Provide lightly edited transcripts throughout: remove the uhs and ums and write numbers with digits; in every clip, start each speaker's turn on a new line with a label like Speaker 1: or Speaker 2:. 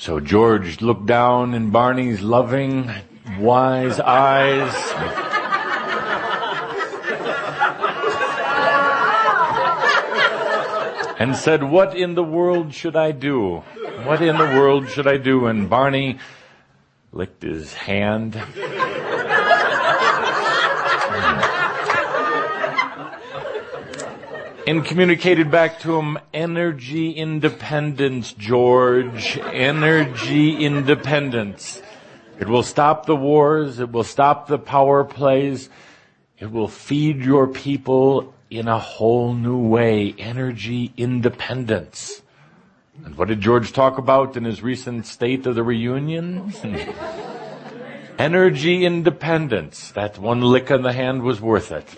Speaker 1: So George looked down in Barney's loving, wise eyes. And said, "What in the world should I do? What in the world should I do?" And Barney licked his hand. And communicated back to him, energy independence, George. Energy independence. It will stop the wars. It will stop the power plays. It will feed your people in a whole new way. Energy independence. And what did George talk about in his recent State of the Reunion? Energy independence. That one lick on the hand was worth it.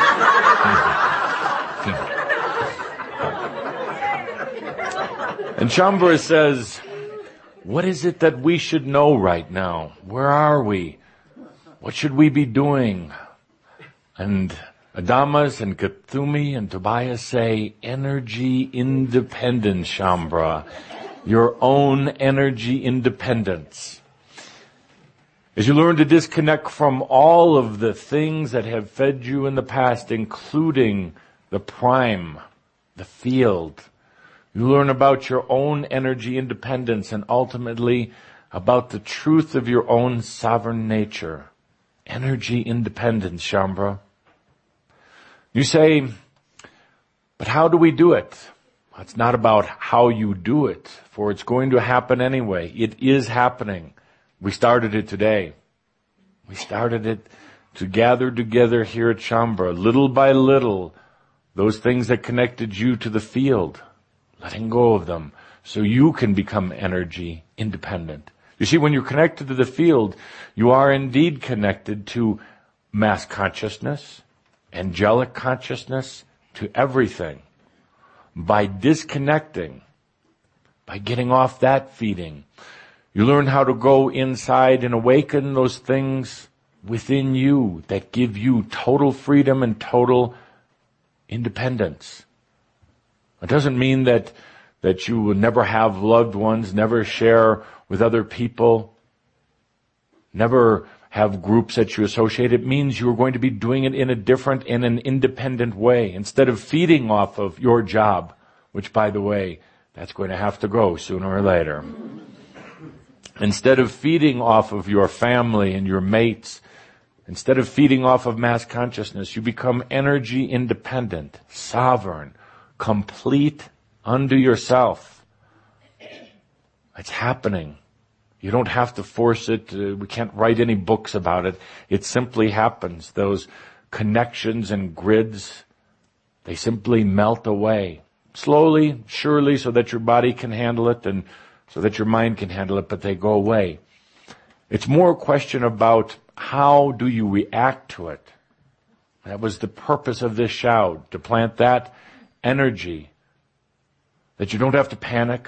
Speaker 1: And Shaumbra says, what is it that we should know right now? Where are we? What should we be doing? And Adamas and Kuthumi and Tobias say, energy independence, Shaumbra. Your own energy independence. As you learn to disconnect from all of the things that have fed you in the past, including the prime, the field, you learn about your own energy independence and ultimately about the truth of your own sovereign nature. Energy independence, Shaumbra. You say, but how do we do it? It's not about how you do it, for it's going to happen anyway. It is happening. We started it today. We started it to gather together here at Shaumbra, little by little, those things that connected you to the field, letting go of them so you can become energy independent. You see, when you're connected to the field, you are indeed connected to mass consciousness, angelic consciousness, to everything. By disconnecting, by getting off that feeding, you learn how to go inside and awaken those things within you that give you total freedom and total independence. It doesn't mean that you will never have loved ones, never share with other people, never have groups that you associate. It means you're going to be doing it in a different, in an independent way. Instead of feeding off of your job, which, by the way, that's going to have to go sooner or later. Instead of feeding off of your family and your mates, instead of feeding off of mass consciousness, you become energy independent, sovereign, complete unto yourself. It's happening. You don't have to force it. We can't write any books about it. It simply happens. Those connections and grids, they simply melt away. Slowly, surely, so that your body can handle it and so that your mind can handle it, but they go away. It's more a question about how do you react to it. That was the purpose of this shout, to plant that energy, that you don't have to panic.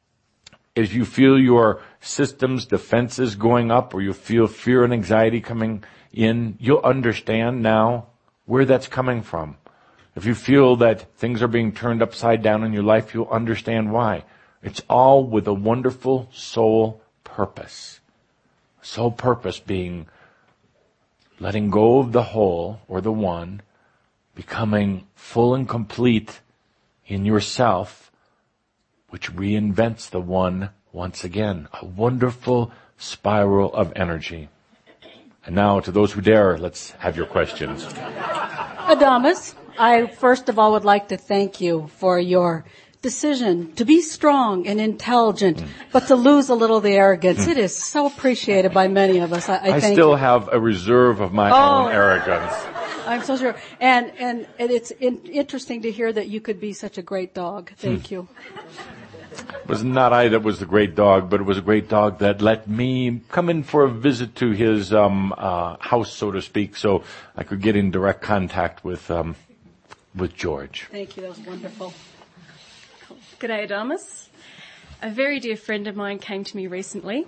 Speaker 1: If you feel your system's defenses going up or you feel fear and anxiety coming in, you'll understand now where that's coming from. If you feel that things are being turned upside down in your life, you'll understand why. It's all with a wonderful soul purpose. Soul purpose being letting go of the whole or the one, becoming full and complete in yourself, which reinvents the one once again. A wonderful spiral of energy. And now, to those who dare, let's have your questions.
Speaker 2: Adamas, I first of all would like to thank you for your decision to be strong and intelligent, but to lose a little of the arrogance. It is so appreciated by many of us. I thank
Speaker 1: still
Speaker 2: you.
Speaker 1: have a reserve of my own arrogance.
Speaker 2: I'm so sure. And it's interesting to hear that you could be such a great dog. Thank you.
Speaker 1: It was not I that was the great dog, but it was a great dog that let me come in for a visit to his house, so to speak, so I could get in direct contact with George.
Speaker 2: Thank you. That was wonderful.
Speaker 3: G'day, Adamas. A very dear friend of mine came to me recently,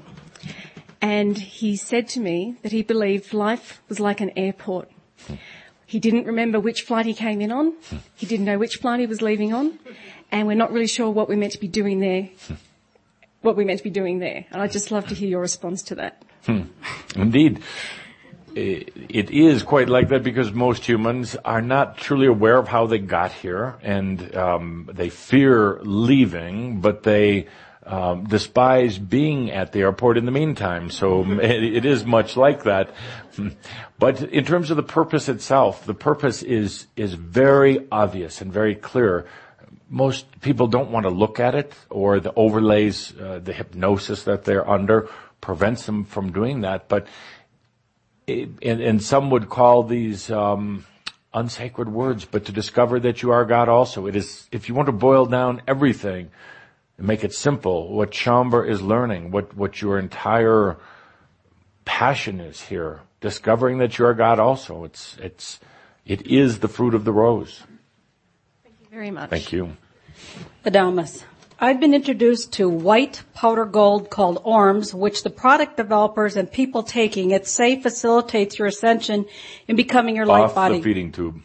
Speaker 3: and he said to me that he believed life was like an airport. He didn't remember which flight he came in on. He didn't know which flight he was leaving on. And we're not really sure what we're meant to be doing there what we're meant to be doing there. And I'd just love to hear your response to that.
Speaker 1: Indeed. It is quite like that because most humans are not truly aware of how they got here, and they fear leaving, but they despise being at the airport in the meantime. So it is much like that. But in terms of the purpose itself, the purpose is very obvious and very clear. Most people don't want to look at it, or the overlays, the hypnosis that they're under prevents them from doing that. But and some would call these unsacred words, but to discover that you are God also. It is, if you want to boil down everything and make it simple, what Shaumbra is learning, what your entire passion is here, discovering that you are God also. It is the fruit of the rose.
Speaker 3: Thank you very much.
Speaker 1: Thank you.
Speaker 2: Adamus, I've been introduced to white powder gold called ORMS, which the product developers and people taking it say facilitates your ascension in becoming your light
Speaker 1: Off
Speaker 2: body.
Speaker 1: the feeding tube.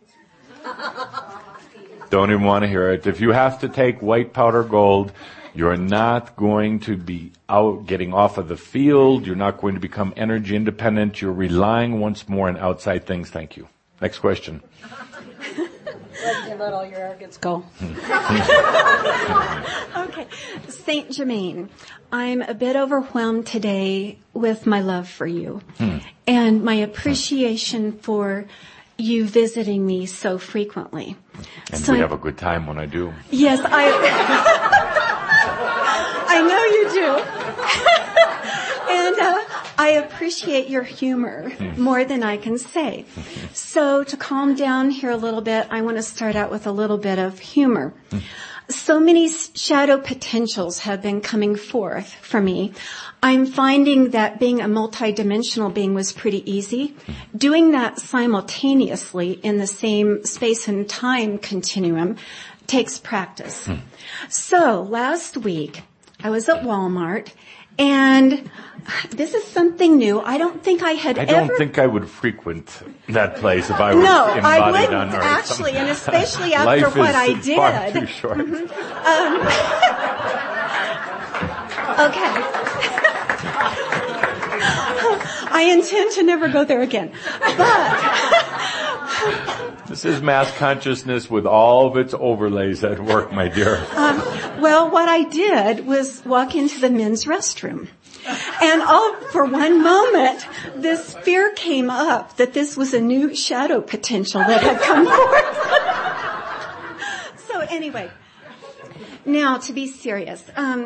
Speaker 1: Don't even want to hear it. If you have to take white powder gold, you're not going to be out getting off of the field. You're not going to become energy independent. You're relying once more on outside things. Thank you. Next question.
Speaker 2: Let's let all your arrogance go.
Speaker 4: Okay. Saint Germain, I'm a bit overwhelmed today with my love for you and my appreciation for you visiting me so frequently.
Speaker 1: And
Speaker 4: so
Speaker 1: we have a good time when I do.
Speaker 4: Yes, I know you do. And I appreciate your humor more than I can say. So to calm down here a little bit, I want to start out with a little bit of humor. So many shadow potentials have been coming forth for me. I'm finding that being a multidimensional being was pretty easy. Doing that simultaneously in the same space and time continuum takes practice. So last week, I was at Walmart, and this is something new. I don't think I
Speaker 1: don't think I would frequent that place if I were embodied
Speaker 4: I wouldn't,
Speaker 1: on Earth.
Speaker 4: actually, and especially after what I did.
Speaker 1: Far too short.
Speaker 4: Okay. I intend to never go there again. But
Speaker 1: this is mass consciousness with all of its overlays at work, my dear.
Speaker 4: well, what I did was walk into the men's restroom. And for one moment, this fear came up that this was a new shadow potential that had come forth. So anyway, now to be serious.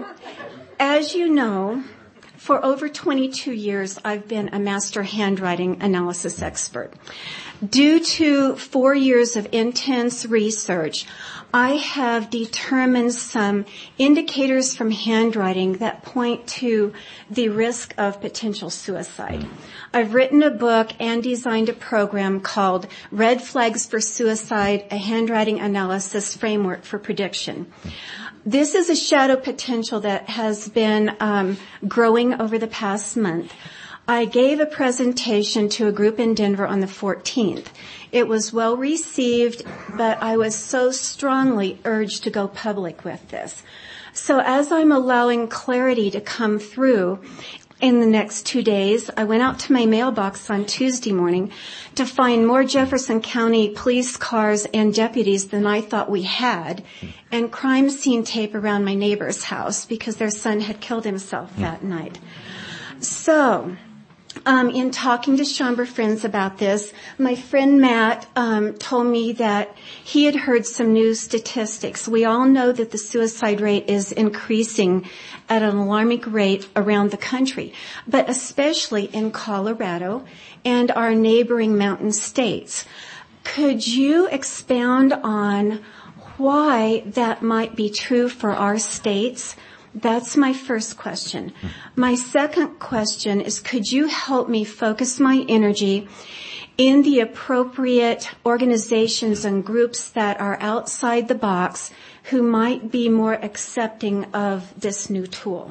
Speaker 4: As you know, for over 22 years, I've been a master handwriting analysis expert. Due to 4 years of intense research, I have determined some indicators from handwriting that point to the risk of potential suicide. I've written a book and designed a program called Red Flags for Suicide, a handwriting analysis framework for prediction. This is a shadow potential that has been growing over the past month. I gave a presentation to a group in Denver on the 14th. It was well received, but I was so strongly urged to go public with this. So as I'm allowing clarity to come through in the next 2 days, I went out to my mailbox on Tuesday morning to find more Jefferson County police cars and deputies than I thought we had, and crime scene tape around my neighbor's house because their son had killed himself that night. So, in talking to Shaumbra friends about this, my friend Matt told me that he had heard some new statistics. We all know that the suicide rate is increasing at an alarming rate around the country, but especially in Colorado and our neighboring mountain states. Could you expound on why that might be true for our states? That's my first question. My second question is, could you help me focus my energy in the appropriate organizations and groups that are outside the box who might be more accepting of this new tool?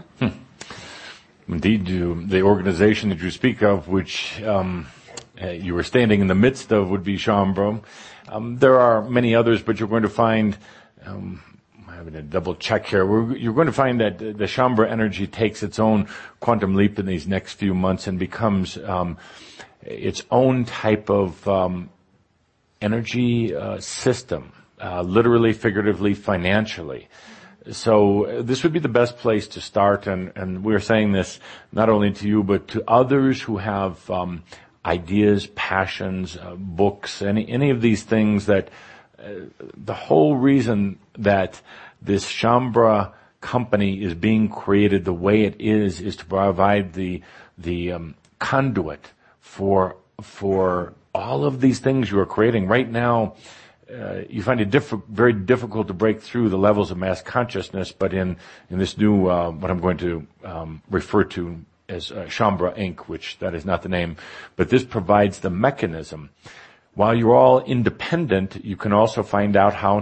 Speaker 1: Indeed, the organization that you speak of, which you were standing in the midst of, would be Shaumbra. There are many others, but you're going to find having to double check here. You're going to find that the Shaumbra energy takes its own quantum leap in these next few months and becomes its own type of energy system, literally, figuratively, financially. So this would be the best place to start, and we're saying this not only to you, but to others who have ideas, passions, books, any of these things that the whole reason that this Shaumbra company is being created the way it is to provide the conduit for all of these things you are creating. Right now, you find it very difficult to break through the levels of mass consciousness, but in this new, what I'm going to refer to as Shaumbra Inc., which that is not the name, but this provides the mechanism. While you're all independent, you can also find out how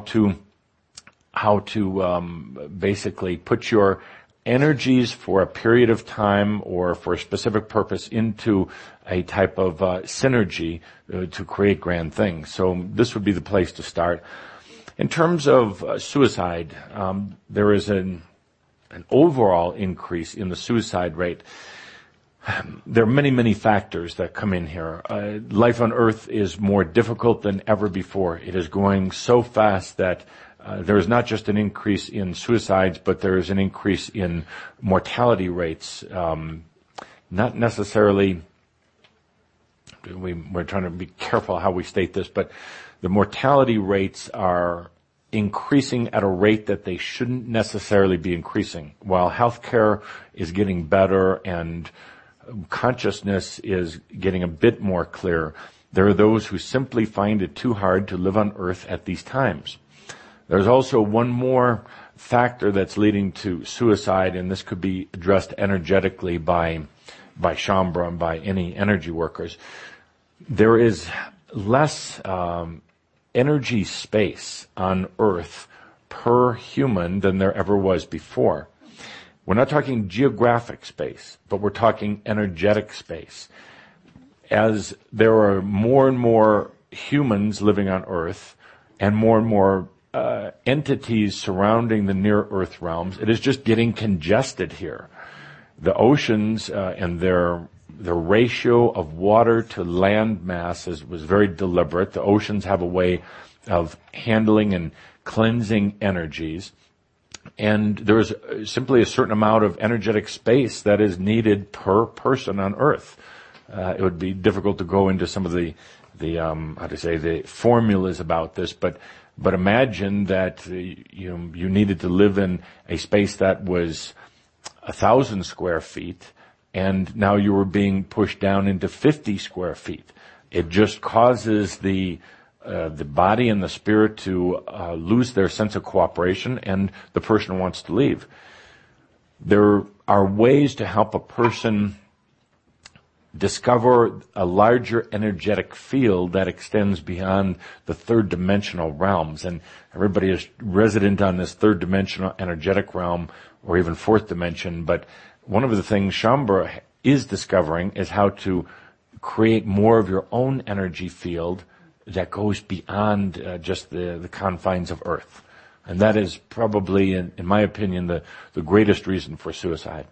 Speaker 1: to basically put your energies for a period of time or for a specific purpose into a type of synergy to create grand things. So this would be the place to start. In terms of suicide, there is an overall increase in the suicide rate. There are many, many factors that come in here. Life on Earth is more difficult than ever before. It is going so fast that there is not just an increase in suicides, but there is an increase in mortality rates. Not necessarily, we're trying to be careful how we state this, but the mortality rates are increasing at a rate that they shouldn't necessarily be increasing. While healthcare is getting better and consciousness is getting a bit more clear, there are those who simply find it too hard to live on Earth at these times. There's also one more factor that's leading to suicide, and this could be addressed energetically by Shaumbra and by any energy workers. There is less energy space on Earth per human than there ever was before. We're not talking geographic space, but we're talking energetic space. As there are more and more humans living on Earth and more entities surrounding the near-Earth realms, it is just getting congested here. The oceans and their ratio of water to land mass was very deliberate. The oceans have a way of handling and cleansing energies. And there is simply a certain amount of energetic space that is needed per person on Earth. It would be difficult to go into some of the formulas about this, but imagine that you needed to live in a space that was 1,000 square feet, and now you were being pushed down into 50 square feet. It just causes the body and the spirit to lose their sense of cooperation, and the person wants to leave. There are ways to help a person discover a larger energetic field that extends beyond the third dimensional realms. And everybody is resident on this third dimensional energetic realm or even fourth dimension. But one of the things Shaumbra is discovering is how to create more of your own energy field that goes beyond just the confines of Earth. And that is probably, in my opinion, the greatest reason for suicide.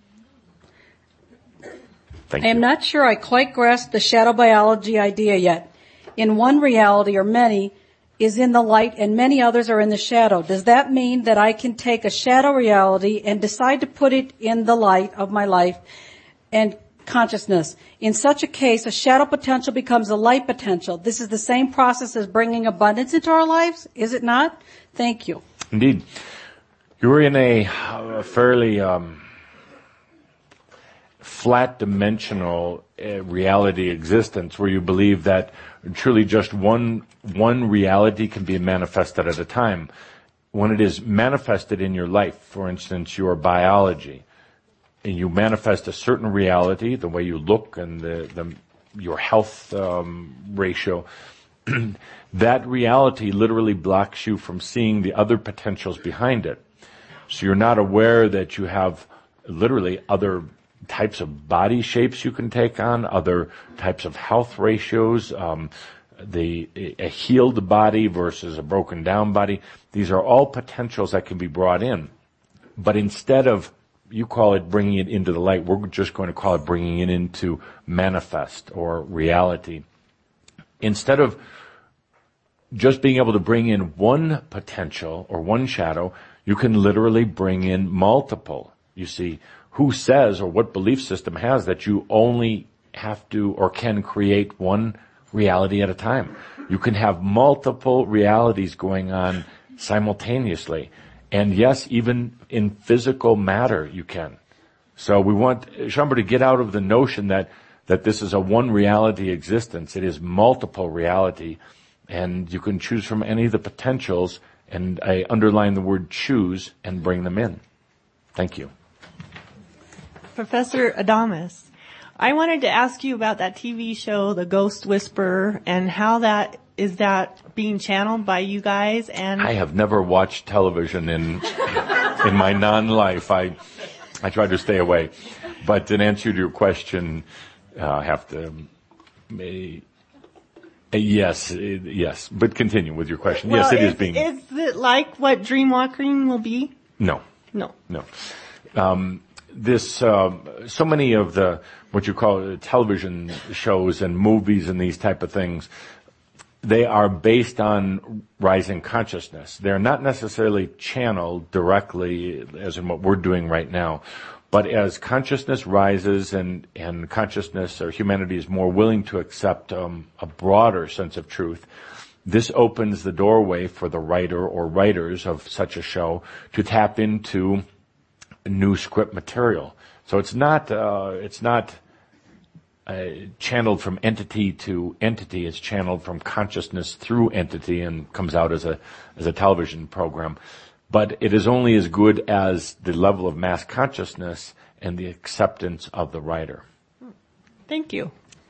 Speaker 1: Thank you.
Speaker 2: I am not sure I quite grasp the shadow biology idea yet. In one reality or many is in the light and many others are in the shadow. Does that mean that I can take a shadow reality and decide to put it in the light of my life and consciousness? In such a case, a shadow potential becomes a light potential. This is the same process as bringing abundance into our lives, is it not? Thank you.
Speaker 1: Indeed. You're in a fairly flat dimensional reality existence where you believe that truly just one reality can be manifested at a time. When it is manifested in your life, for instance, your biology, and you manifest a certain reality, the way you look and your health ratio, that reality literally blocks you from seeing the other potentials behind it. So you're not aware that you have literally other types of body shapes you can take on, other types of health ratios, a healed body versus a broken down body. These are all potentials that can be brought in. But instead of, you call it bringing it into the light, we're just going to call it bringing it into manifest or reality. Instead of just being able to bring in one potential or one shadow, you can literally bring in multiple. You see, who says or what belief system has that you only have to or can create one reality at a time? You can have multiple realities going on simultaneously. And yes, even in physical matter you can. So we want Shaumbra to get out of the notion that this is a one reality existence. It is multiple reality. And you can choose from any of the potentials, and I underline the word choose, and bring them in. Thank you.
Speaker 5: Professor Adamus, I wanted to ask you about that TV show, The Ghost Whisperer, and how that being channeled by you guys? And
Speaker 1: I have never watched television in my non-life. I try to stay away. But in answer to your question, I have to... Yes. But continue with your question.
Speaker 5: Well,
Speaker 1: yes, it is being...
Speaker 5: Is it like what Dreamwalking will be?
Speaker 1: No.
Speaker 5: No.
Speaker 1: So many of the, what you call television shows and movies and these type of things, they are based on rising consciousness. They're not necessarily channeled directly, as in what we're doing right now. But as consciousness rises and consciousness or humanity is more willing to accept a broader sense of truth, this opens the doorway for the writer or writers of such a show to tap into new script material. So it's not channeled from entity to entity. It's channeled from consciousness through entity and comes out as a television program. But it is only as good as the level of mass consciousness and the acceptance of the writer.
Speaker 5: Thank you.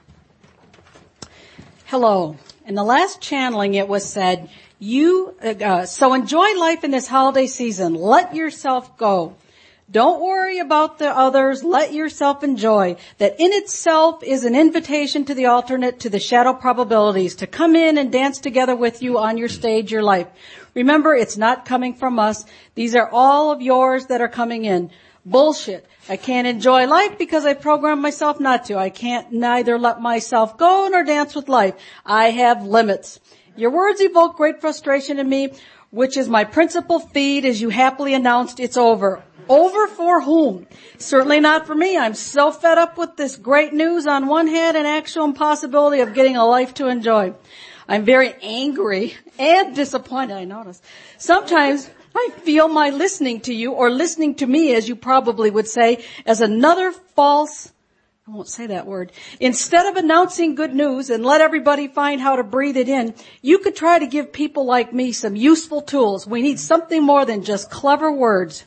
Speaker 2: Hello. In the last channeling, it was said, so enjoy life in this holiday season. Let yourself go. Don't worry about the others. Let yourself enjoy. That in itself is an invitation to the alternate, to the shadow probabilities, to come in and dance together with you on your stage, your life. Remember, it's not coming from us. These are all of yours that are coming in. Bullshit. I can't enjoy life because I programmed myself not to. I can't neither let myself go nor dance with life. I have limits. Your words evoke great frustration in me, which is my principal feed as you happily announced it's over. Over for whom? Certainly not for me. I'm so fed up with this great news on one hand and actual impossibility of getting a life to enjoy. I'm very angry and disappointed, I notice. Sometimes I feel my listening to you, or listening to me, as you probably would say, as another false, I won't say that word. Instead of announcing good news and let everybody find how to breathe it in, you could try to give people like me some useful tools. We need something more than just clever words.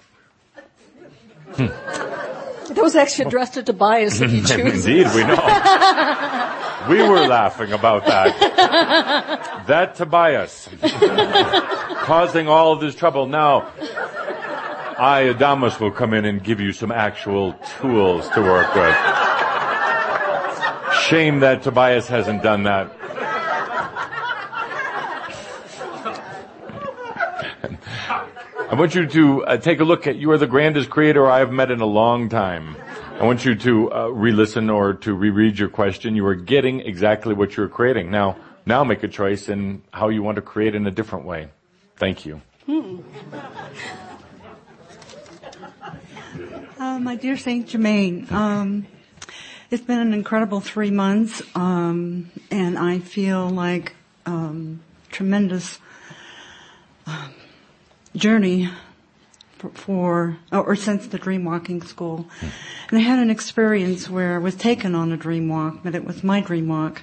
Speaker 2: That was actually addressed to Tobias, if you choose.
Speaker 1: Indeed, we know. We were laughing about that. That Tobias. Causing all of this trouble. Now, I, Adamus, will come in and give you some actual tools to work with. Shame that Tobias hasn't done that. I want you to take a look at, you are the grandest creator I have met in a long time. I want you to re-listen or to reread your question. You are getting exactly what you're creating. Now make a choice in how you want to create in a different way. Thank you.
Speaker 6: My dear Saint Germain, it's been an incredible 3 months, and I feel like tremendous journey since the Dreamwalking School. And I had an experience where I was taken on a dream walk, but it was my dream walk.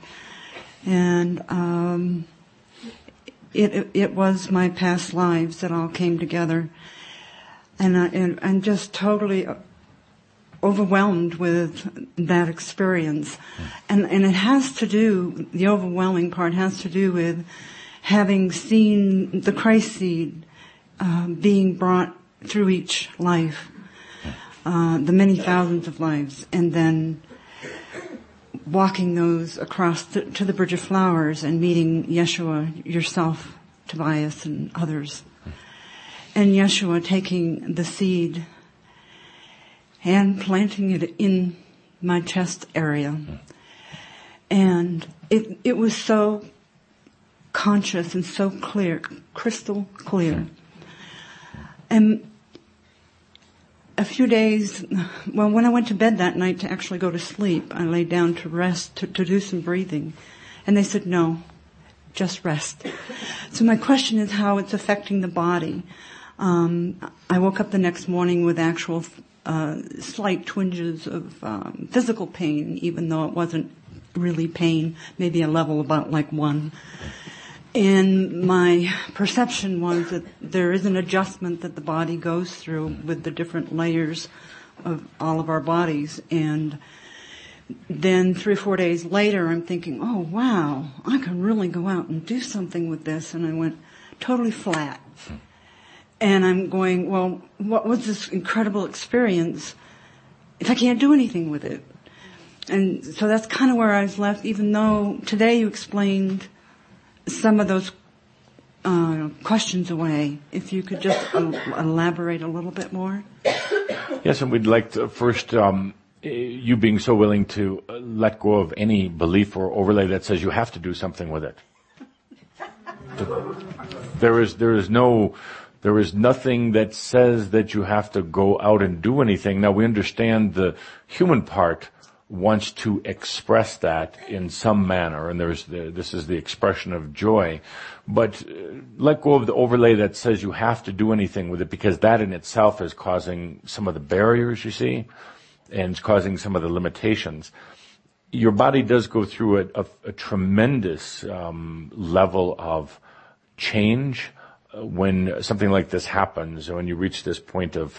Speaker 6: And it was my past lives that all came together. And I'm just totally overwhelmed with that experience. And it has to do, the overwhelming part has to do with having seen the Christ seed being brought through each life, the many thousands of lives, and then walking those across to the Bridge of Flowers and meeting Yeshua, yourself, Tobias, and others. And Yeshua taking the seed and planting it in my chest area. And it was so conscious and so clear, crystal clear. And a few days, well, when I went to bed that night to actually go to sleep, I lay down to rest, to do some breathing. And they said, no, just rest. So my question is how it's affecting the body. I woke up the next morning with actual slight twinges of physical pain, even though it wasn't really pain, maybe a level about like 1. And my perception was that there is an adjustment that the body goes through with the different layers of all of our bodies. And then 3 or 4 days later, I'm thinking, oh, wow, I can really go out and do something with this. And I went totally flat. And I'm going, well, what was this incredible experience if I can't do anything with it? And so that's kind of where I was left, even though today you explained some of those questions away. If you could just elaborate a little bit more.
Speaker 1: Yes, and we'd like to first, you being so willing to let go of any belief or overlay that says you have to do something with it. There is nothing that says that you have to go out and do anything. Now we understand the human part wants to express that in some manner, and this is the expression of joy. But let go of the overlay that says you have to do anything with it, because that in itself is causing some of the barriers, you see, and it's causing some of the limitations. Your body does go through a tremendous level of change when something like this happens, when you reach this point of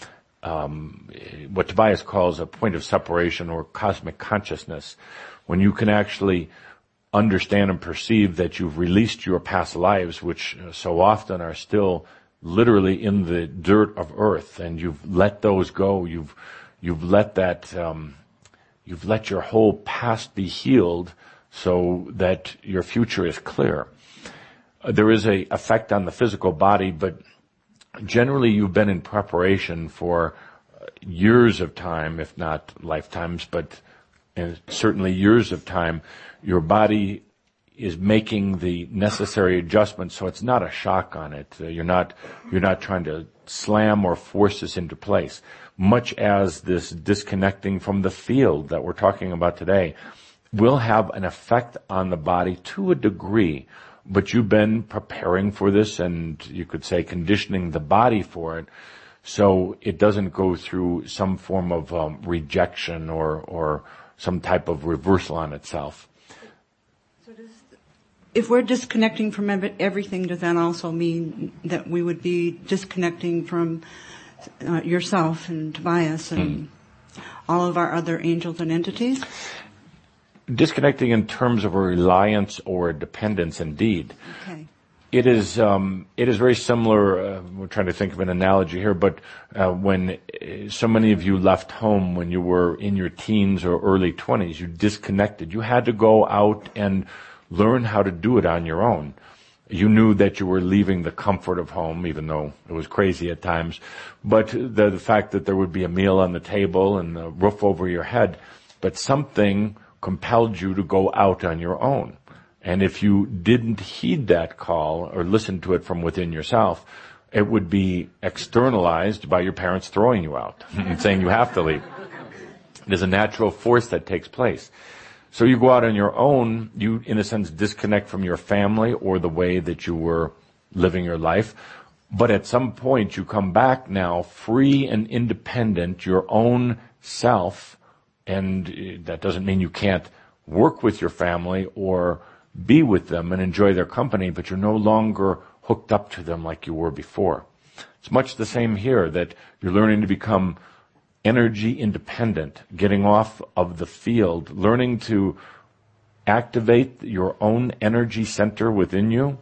Speaker 1: what Tobias calls a point of separation or cosmic consciousness, when you can actually understand and perceive that you've released your past lives, which so often are still literally in the dirt of earth, and you've let those go. You've let that, you've let your whole past be healed so that your future is clear. There is a effect on the physical body, but generally you've been in preparation for years of time, if not lifetimes, but certainly years of time. Your body is making the necessary adjustments, so it's not a shock on it. You're not trying to slam or force this into place. Much as this disconnecting from the field that we're talking about today will have an effect on the body to a degree. But you've been preparing for this, and you could say conditioning the body for it, so it doesn't go through some form of rejection or some type of reversal on itself.
Speaker 6: So if we're disconnecting from everything, does that also mean that we would be disconnecting from yourself and Tobias and all of our other angels and entities?
Speaker 1: Disconnecting in terms of a reliance or a dependence, indeed.
Speaker 6: Okay.
Speaker 1: It is very similar. We're trying to think of an analogy here, but when so many of you left home when you were in your teens or early 20s, you disconnected. You had to go out and learn how to do it on your own. You knew that you were leaving the comfort of home, even though it was crazy at times. But the fact that there would be a meal on the table and a roof over your head, but something compelled you to go out on your own. And if you didn't heed that call or listen to it from within yourself, it would be externalized by your parents throwing you out and saying you have to leave. There's a natural force that takes place. So you go out on your own, you in a sense disconnect from your family or the way that you were living your life. But at some point you come back now free and independent, your own self. And that doesn't mean you can't work with your family or be with them and enjoy their company, but you're no longer hooked up to them like you were before. It's much the same here, that you're learning to become energy independent, getting off of the field, learning to activate your own energy center within you,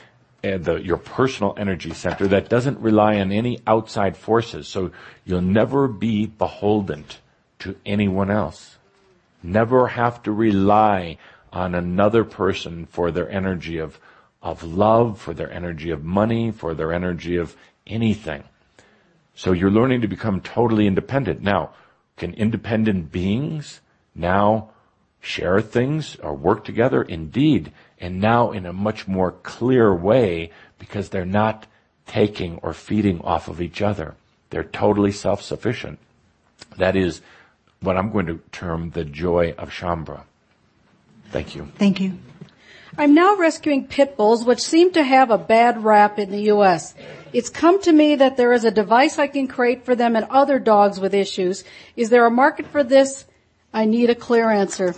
Speaker 1: your personal energy center that doesn't rely on any outside forces. So you'll never be beholden to anyone else. Never have to rely on another person for their energy of love, for their energy of money, for their energy of anything. So you're learning to become totally independent. Now, can independent beings now share things or work together? Indeed. And now in a much more clear way, because they're not taking or feeding off of each other. They're totally self-sufficient. That is what I'm going to term the joy of Shaumbra. Thank you.
Speaker 6: Thank you.
Speaker 2: I'm now rescuing pit bulls, which seem to have a bad rap in the U.S. It's come to me that there is a device I can create for them and other dogs with issues. Is there a market for this? I need a clear answer.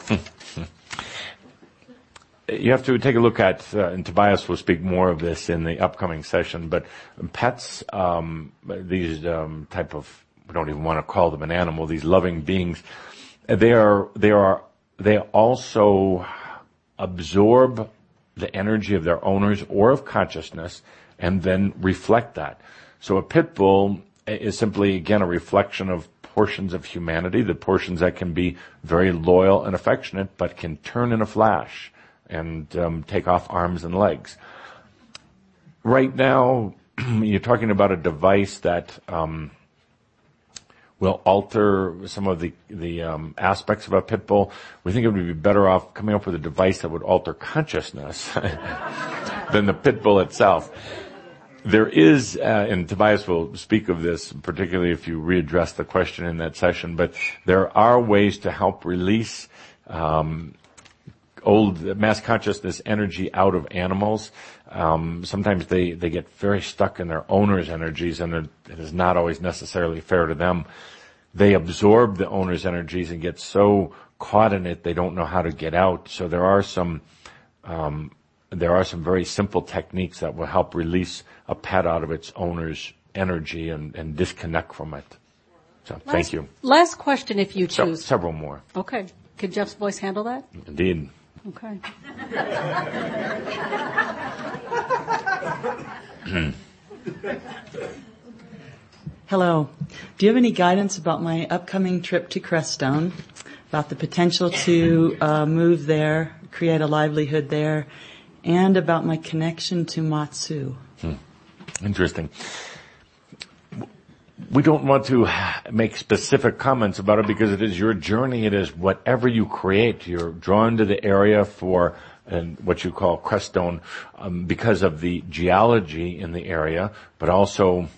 Speaker 1: You have to take a look at, and Tobias will speak more of this in the upcoming session, but pets, these type of, we don't even want to call them an animal, these loving beings, they also absorb the energy of their owners or of consciousness and then reflect that. So a pit bull is simply, again, a reflection of portions of humanity, the portions that can be very loyal and affectionate, but can turn in a flash and take off arms and legs. Right now, you're talking about a device that will alter some of the aspects of a pit bull. We think it would be better off coming up with a device that would alter consciousness than the pit bull itself. There is, and Tobias will speak of this, particularly if you readdress the question in that session, but there are ways to help release old mass consciousness energy out of animals. Sometimes they get very stuck in their owner's energies, and it is not always necessarily fair to them. They absorb the owner's energies and get so caught in it they don't know how to get out. So there are some very simple techniques that will help release a pet out of its owner's energy and disconnect from it. So thank you.
Speaker 2: Last question, if you choose.
Speaker 1: Several more.
Speaker 2: Okay. Could Jeff's voice handle that?
Speaker 1: Indeed.
Speaker 2: Okay.
Speaker 7: Hello. Do you have any guidance about my upcoming trip to Crestone, about the potential to move there, create a livelihood there, and about my connection to Matsu?
Speaker 1: Interesting. We don't want to make specific comments about it because it is your journey. It is whatever you create. You're drawn to the area for what you call Crestone because of the geology in the area, but also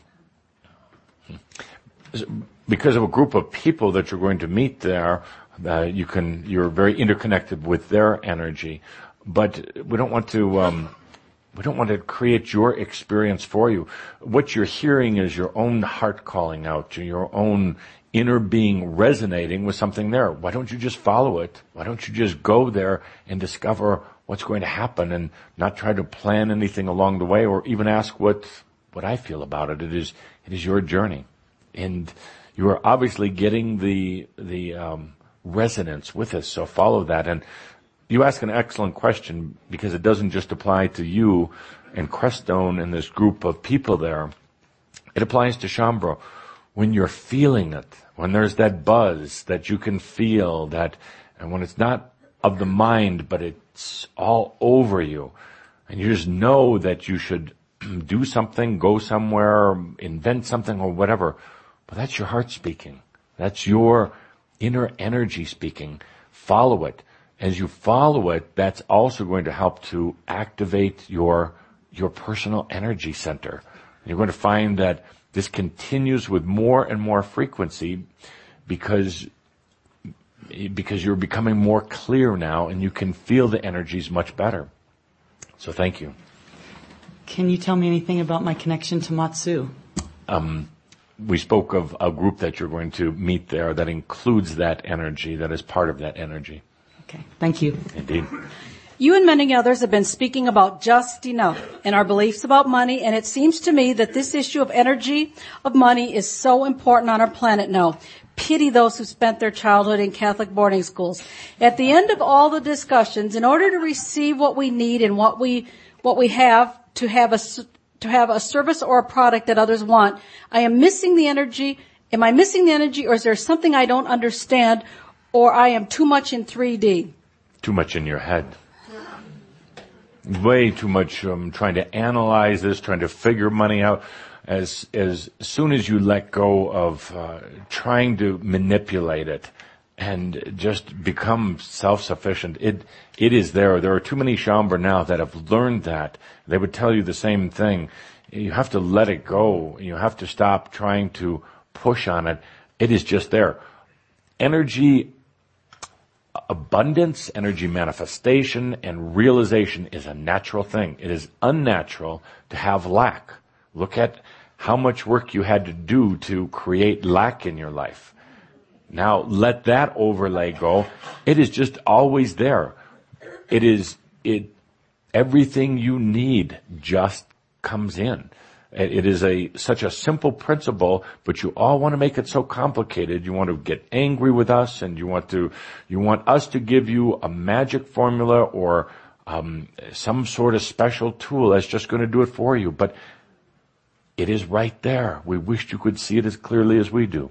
Speaker 1: because of a group of people that you're going to meet there. You're very interconnected with their energy, but we don't want to create your experience for you. What you're hearing is your own heart calling out to your own inner being resonating with something there. Why don't you just follow it? Why don't you just go there and discover what's going to happen and not try to plan anything along the way or even ask what I feel about it. It is your journey. And you are obviously getting the resonance with us, so follow that. And you ask an excellent question because it doesn't just apply to you and Crestone and this group of people there. It applies to Shaumbra. When you're feeling it, when there's that buzz that you can feel that, and when it's not of the mind, but it's all over you, and you just know that you should do something, go somewhere, invent something or whatever, but that's your heart speaking. That's your inner energy speaking. Follow it. As you follow it, that's also going to help to activate your personal energy center. And you're going to find that this continues with more and more frequency because you're becoming more clear now and you can feel the energies much better. So thank you.
Speaker 7: Can you tell me anything about my connection to Matsu?
Speaker 1: We spoke of a group that you're going to meet there that includes that energy, that is part of that energy.
Speaker 7: Okay, thank you.
Speaker 1: Indeed.
Speaker 2: You and many others have been speaking about just enough and our beliefs about money, and it seems to me that this issue of energy, of money, is so important on our planet now. Pity those who spent their childhood in Catholic boarding schools. At the end of all the discussions, in order to receive what we need and what we have to have a service or a product that others want, I am missing the energy. Am I missing the energy, or is there something I don't understand? or I am too much in 3D?
Speaker 1: Too much in your head. Way too much trying to analyze this, trying to figure money out. As soon as you let go of trying to manipulate it and just become self-sufficient, it is there. There are too many Shaumbra now that have learned that. They would tell you the same thing. You have to let it go. You have to stop trying to push on it. It is just there. Energy abundance, energy manifestation, and realization is a natural thing. It is unnatural to have lack. Look at how much work you had to do to create lack in your life. Now let that overlay go. It is just always there. Everything you need just comes in. It is such a simple principle, but you all want to make it so complicated. You want to get angry with us, and you want us to give you a magic formula or some sort of special tool that's just going to do it for you. But it is right there. We wish you could see it as clearly as we do.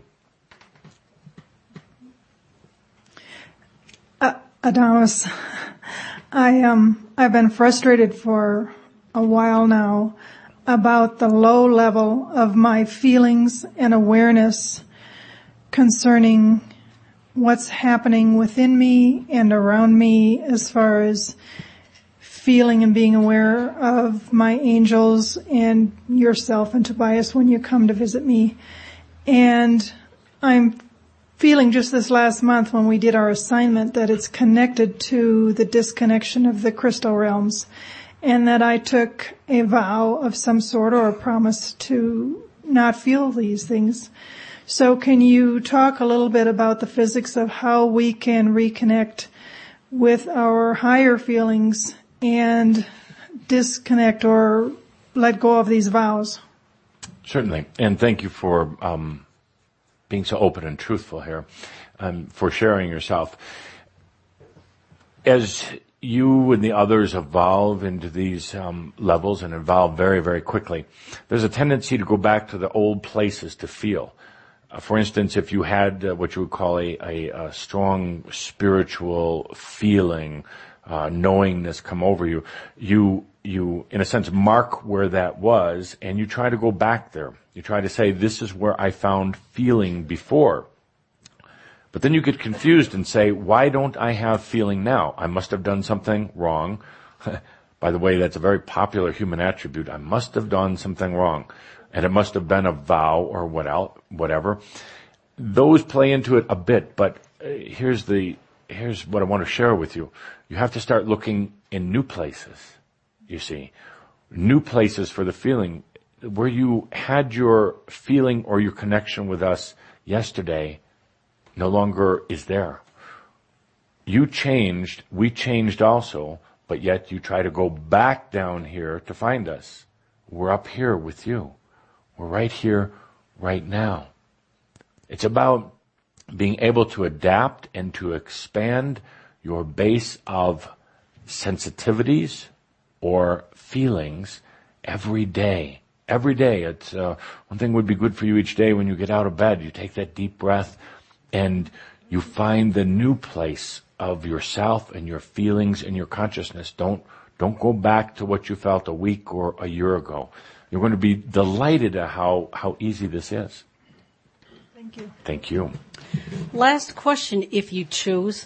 Speaker 8: Adamus, I've been frustrated for a while now about the low level of my feelings and awareness concerning what's happening within me and around me as far as feeling and being aware of my angels and yourself and Tobias when you come to visit me. And I'm feeling just this last month when we did our assignment that it's connected to the disconnection of the crystal realms, and that I took a vow of some sort or a promise to not feel these things. So can you talk a little bit about the physics of how we can reconnect with our higher feelings and disconnect or let go of these vows?
Speaker 1: Certainly. And thank you for being so open and truthful here, for sharing yourself. As you and the others evolve into these levels and evolve very, very quickly, there's a tendency to go back to the old places to feel. For instance, if you had what you would call a strong spiritual feeling, knowingness come over you, you, in a sense, mark where that was, and you try to go back there. You try to say, this is where I found feeling before. But then you get confused and say, why don't I have feeling now? I must have done something wrong. By the way, that's a very popular human attribute. I must have done something wrong. And it must have been a vow or whatever. Those play into it a bit, but here's what I want to share with you. You have to start looking in new places, you see. New places for the feeling. Where you had your feeling or your connection with us yesterday no longer is there. You changed, we changed also, but yet you try to go back down here to find us. We're up here with you. We're right here, right now. It's about being able to adapt and to expand your base of sensitivities or feelings every day. Every day. It's one thing would be good for you each day when you get out of bed. You take that deep breath and you find the new place of yourself and your feelings and your consciousness. Don't go back to what you felt a week or a year ago. You're going to be delighted at how easy this is.
Speaker 8: Thank you.
Speaker 1: Thank you.
Speaker 2: Last question, if you choose.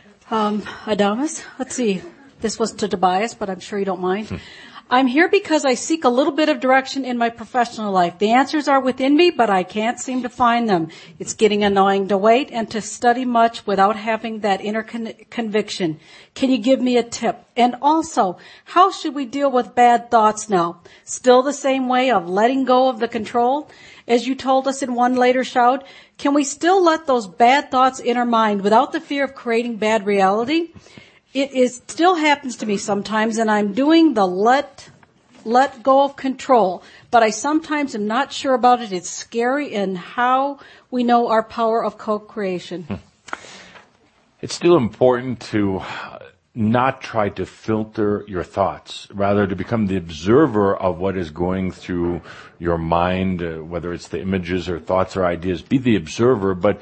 Speaker 2: Adamus, let's see. This was to Tobias, but I'm sure you don't mind. I'm here because I seek a little bit of direction in my professional life. The answers are within me, but I can't seem to find them. It's getting annoying to wait and to study much without having that inner conviction. Can you give me a tip? And also, how should we deal with bad thoughts now? Still the same way of letting go of the control? As you told us in one later shout, can we still let those bad thoughts in our mind without the fear of creating bad reality? It still happens to me sometimes, and I'm doing the let go of control, but I sometimes am not sure about it. It's scary, and how we know our power of co-creation.
Speaker 1: It's still important to not try to filter your thoughts, rather to become the observer of what is going through your mind, whether it's the images or thoughts or ideas. Be the observer, but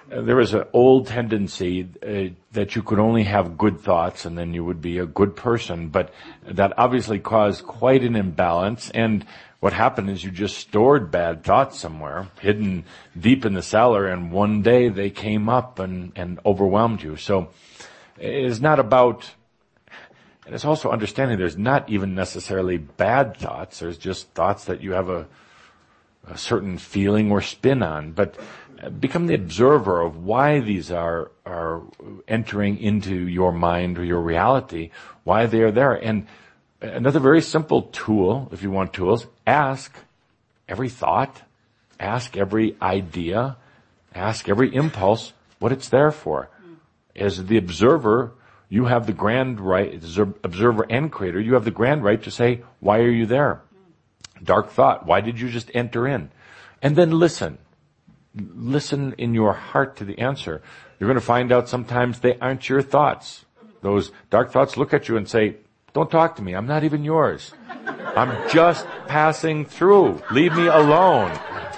Speaker 1: there was an old tendency that you could only have good thoughts and then you would be a good person, but that obviously caused quite an imbalance. And what happened is you just stored bad thoughts somewhere, hidden deep in the cellar, and one day they came up and overwhelmed you. So it's not about, and it's also understanding there's not even necessarily bad thoughts. There's just thoughts that you have a certain feeling or spin on, but become the observer of why these are entering into your mind or your reality, why they are there. And another very simple tool, if you want tools, ask every thought, ask every idea, ask every impulse what it's there for. As the observer, you have the grand right, as observer and creator, you have the grand right to say, why are you there? Dark thought, why did you just enter in? And then listen. Listen in your heart to the answer. You're going to find out sometimes they aren't your thoughts. Those dark thoughts look at you and say, don't talk to me. I'm not even yours. I'm just passing through. Leave me alone.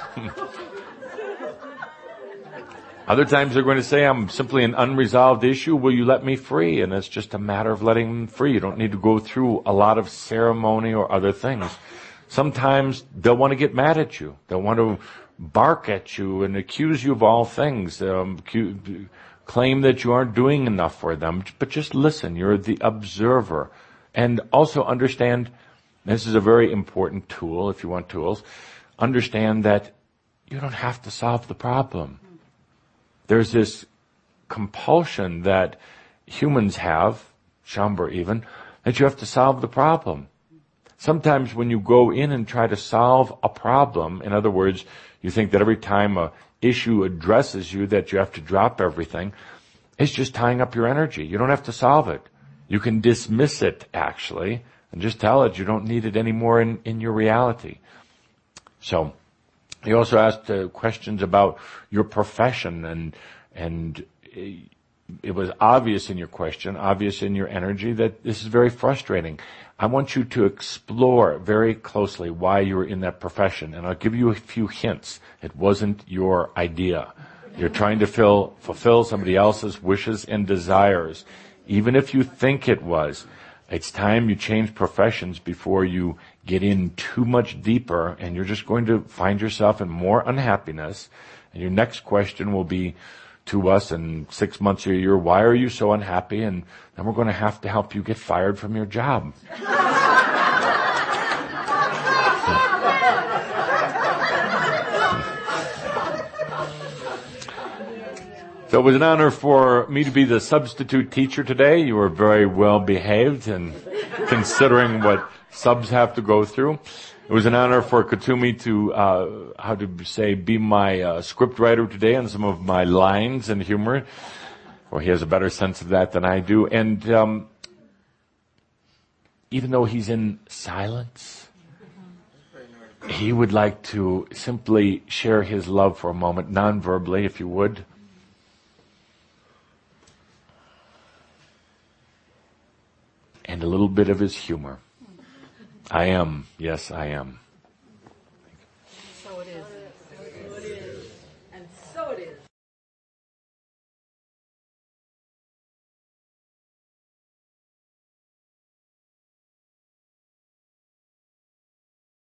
Speaker 1: Other times they're going to say, I'm simply an unresolved issue. Will you let me free? And it's just a matter of letting them free. You don't need to go through a lot of ceremony or other things. Sometimes they'll want to get mad at you. They'll want to bark at you and accuse you of all things, claim that you aren't doing enough for them. But just listen. You're the observer. And also understand, this is a very important tool if you want tools, understand that you don't have to solve the problem. There's this compulsion that humans have, Shaumbra even, that you have to solve the problem. Sometimes when you go in and try to solve a problem, in other words, you think that every time a issue addresses you that you have to drop everything, it's just tying up your energy. You don't have to solve it. You can dismiss it, actually, and just tell it you don't need it anymore in your reality. So, he also asked questions about your profession, and it was obvious in your question, obvious in your energy, that this is very frustrating. I want you to explore very closely why you're in that profession, and I'll give you a few hints. It wasn't your idea. You're trying to fulfill somebody else's wishes and desires. Even if you think it was, it's time you change professions before you get in too much deeper, and you're just going to find yourself in more unhappiness. And your next question will be to us in 6 months or a year, why are you so unhappy? And then we're going to have to help you get fired from your job. So it was an honor for me to be the substitute teacher today. You were very well behaved, and considering what subs have to go through. It was an honor for Kuthumi to, be my script writer today on some of my lines and humor. Well, he has a better sense of that than I do. And even though he's in silence, he would like to simply share his love for a moment, non-verbally, if you would. And a little bit of his humor. I am. Yes, I am.